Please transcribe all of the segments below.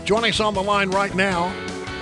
Joining us on the line right now,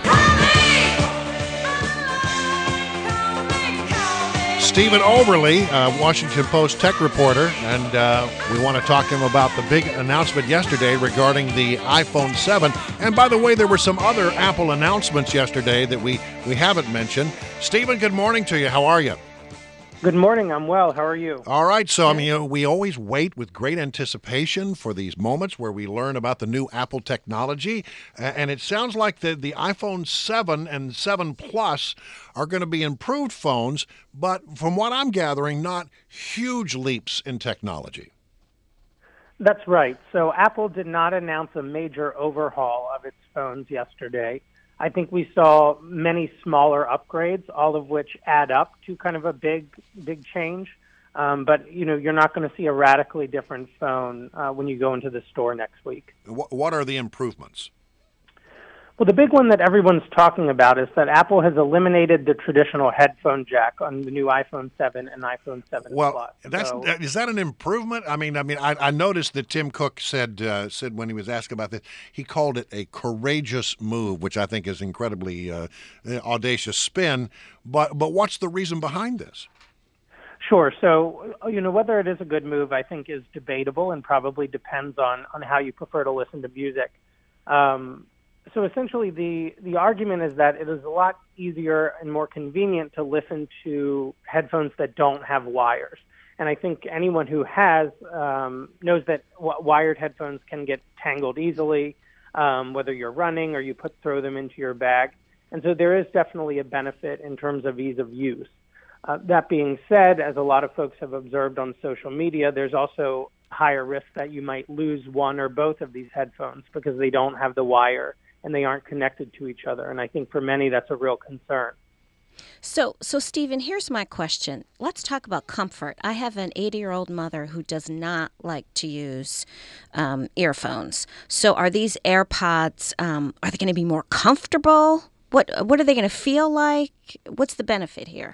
Stephen Overly, Washington Post tech reporter, and we want to talk to him about the big announcement yesterday regarding the iPhone 7. And by the way, there were some other Apple announcements yesterday that we haven't mentioned. Stephen, good morning to you. How are you? Good morning. I'm well. How are you? All right. So, we always wait with great anticipation for these moments where we learn about the new Apple technology. And it sounds like the iPhone 7 and 7 Plus are going to be improved phones, but from what I'm gathering, not huge leaps in technology. That's right. So Apple did not announce a major overhaul of its phones yesterday. I think we saw many smaller upgrades, all of which add up to kind of a big change. But you're not going to see a radically different phone when you go into the store next week. What are the improvements? Well, the big one that everyone's talking about is that Apple has eliminated the traditional headphone jack on the new iPhone 7 and iPhone 7 Plus. Is that an improvement? I noticed that Tim Cook said when he was asked about this, he called it a courageous move, which I think is incredibly audacious spin. But what's the reason behind this? Sure. So, whether it is a good move, I think, is debatable and probably depends on how you prefer to listen to music. So essentially, the argument is that it is a lot easier and more convenient to listen to headphones that don't have wires. And I think anyone who has knows that wired headphones can get tangled easily, whether you're running or you throw them into your bag. And so there is definitely a benefit in terms of ease of use. That being said, as a lot of folks have observed on social media, there's also higher risk that you might lose one or both of these headphones because they don't have the wire and they aren't connected to each other. And I think for many, that's a real concern. So Stephen, here's my question. Let's talk about comfort. I have an 80-year-old mother who does not like to use earphones. So are these AirPods, are they going to be more comfortable? What are they going to feel like? What's the benefit here?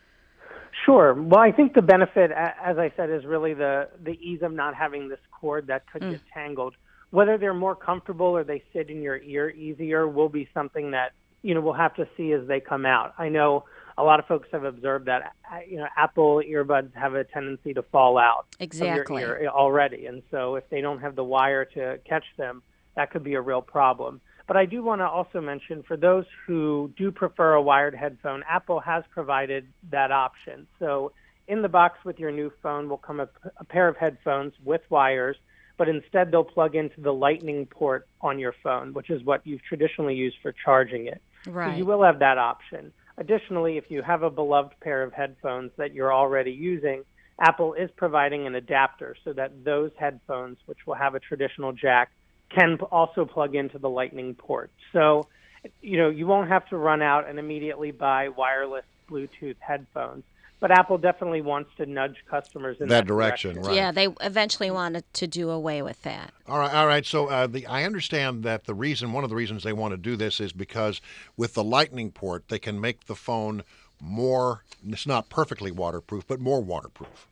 Sure. Well, I think the benefit, as I said, is really the ease of not having this cord that could get tangled. Whether they're more comfortable or they sit in your ear easier will be something that, we'll have to see as they come out. I know a lot of folks have observed that, Apple earbuds have a tendency to fall out of your ear already. And so if they don't have the wire to catch them, that could be a real problem. But I do want to also mention, for those who do prefer a wired headphone, Apple has provided that option. So in the box with your new phone will come a pair of headphones with wires, but instead they'll plug into the Lightning port on your phone, which is what you've traditionally used for charging it. Right. So you will have that option. Additionally, if you have a beloved pair of headphones that you're already using, Apple is providing an adapter so that those headphones, which will have a traditional jack, can also plug into the Lightning port. So, you won't have to run out and immediately buy wireless Bluetooth headphones. But Apple definitely wants to nudge customers in that direction. Right? Yeah, they eventually wanted to do away with that. All right. So I understand that one of the reasons they want to do this is because with the Lightning port, they can make the phone more, it's not perfectly waterproof, but more waterproof.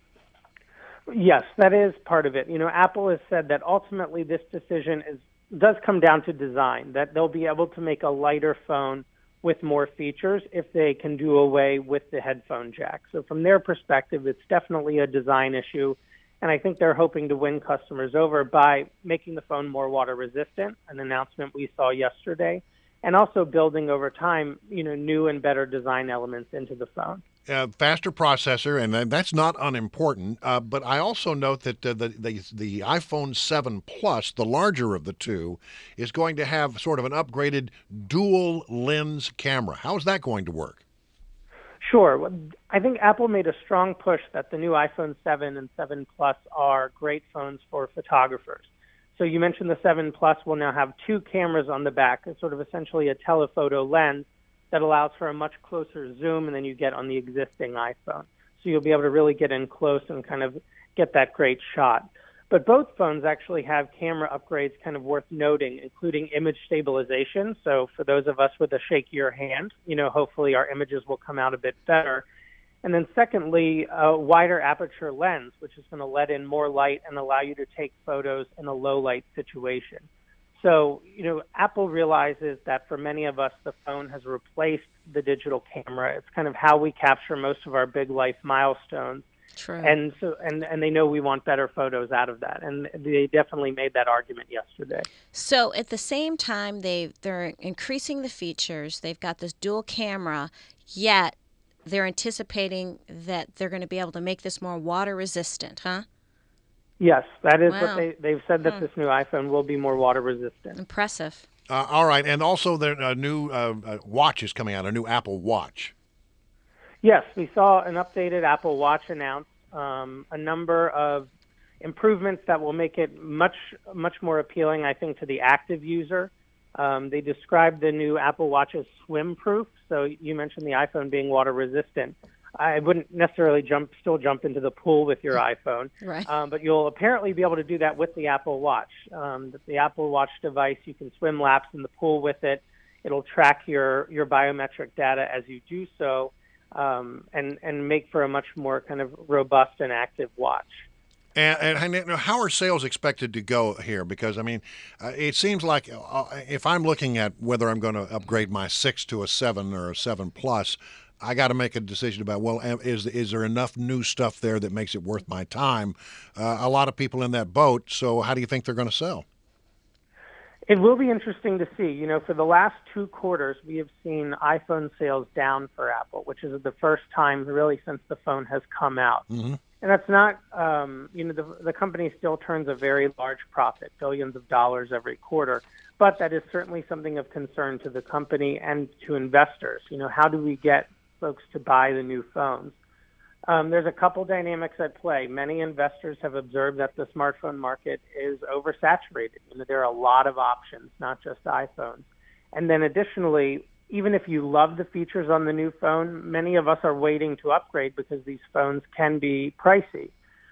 Yes, that is part of it. Apple has said that ultimately this decision does come down to design, that they'll be able to make a lighter phone with more features if they can do away with the headphone jack. So from their perspective, it's definitely a design issue, and I think they're hoping to win customers over by making the phone more water resistant, an announcement we saw yesterday, and also building over time, new and better design elements into the phone. Faster processor, and that's not unimportant. But I also note that the iPhone 7 Plus, the larger of the two, is going to have sort of an upgraded dual lens camera. How is that going to work? Sure. Well, I think Apple made a strong push that the new iPhone 7 and 7 Plus are great phones for photographers. So you mentioned the 7 Plus will now have two cameras on the back. It's sort of essentially a telephoto lens that allows for a much closer zoom than you get on the existing iPhone. So you'll be able to really get in close and kind of get that great shot. But both phones actually have camera upgrades kind of worth noting, including image stabilization. So for those of us with a shakier hand, hopefully our images will come out a bit better. And then secondly, a wider aperture lens, which is going to let in more light and allow you to take photos in a low light situation. So, Apple realizes that for many of us, the phone has replaced the digital camera. It's kind of how we capture most of our big life milestones. True. And they know we want better photos out of that. And they definitely made that argument yesterday. So at the same time, they're increasing the features. They've got this dual camera, yet they're anticipating that they're going to be able to make this more water resistant, huh? Yes, that is Wow. what they've said, that this new iPhone will be more water resistant. Impressive. All right, and also the new watch is coming out, a new Apple Watch. Yes, we saw an updated Apple Watch announced, a number of improvements that will make it much more appealing, I think, to the active user. They described the new Apple Watch as swim-proof. So you mentioned the iPhone being water-resistant. I wouldn't necessarily still jump into the pool with your iPhone, Right. But you'll apparently be able to do that with the Apple Watch. The Apple Watch device, you can swim laps in the pool with it. It'll track your biometric data as you do so, and make for a much more kind of robust and active watch. And how are sales expected to go here? Because, I mean, it seems like if I'm looking at whether I'm going to upgrade my 6 to a 7 or a 7 Plus, I got to make a decision about, well, is there enough new stuff there that makes it worth my time? A lot of people in that boat, so how do you think they're going to sell? It will be interesting to see. For the last 2 quarters, we have seen iPhone sales down for Apple, which is the first time really since the phone has come out. Mm-hmm. And that's not, the company still turns a very large profit, billions of dollars every quarter. But that is certainly something of concern to the company and to investors. How do we get folks to buy the new phones? There's a couple dynamics at play. Many investors have observed that the smartphone market is oversaturated. There are a lot of options, not just iPhones. And then additionally, even if you love the features on the new phone, many of us are waiting to upgrade because these phones can be pricey.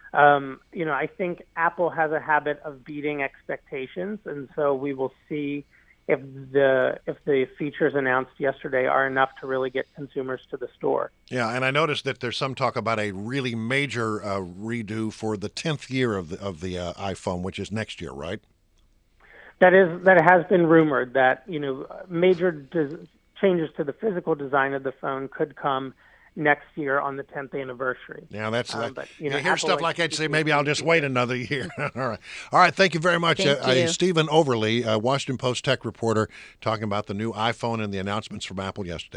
I think Apple has a habit of beating expectations, and so we will see if the features announced yesterday are enough to really get consumers to the store. Yeah, and I noticed that there's some talk about a really major redo for the 10th year of the iPhone, which is next year, right? That has been rumored that major changes to the physical design of the phone could come next year on the 10th anniversary. Yeah, that's but, hear stuff like that, say maybe I'll just wait another year. All right. Thank you very much, Thank you. Stephen Overly, Washington Post tech reporter, talking about the new iPhone and the announcements from Apple yesterday.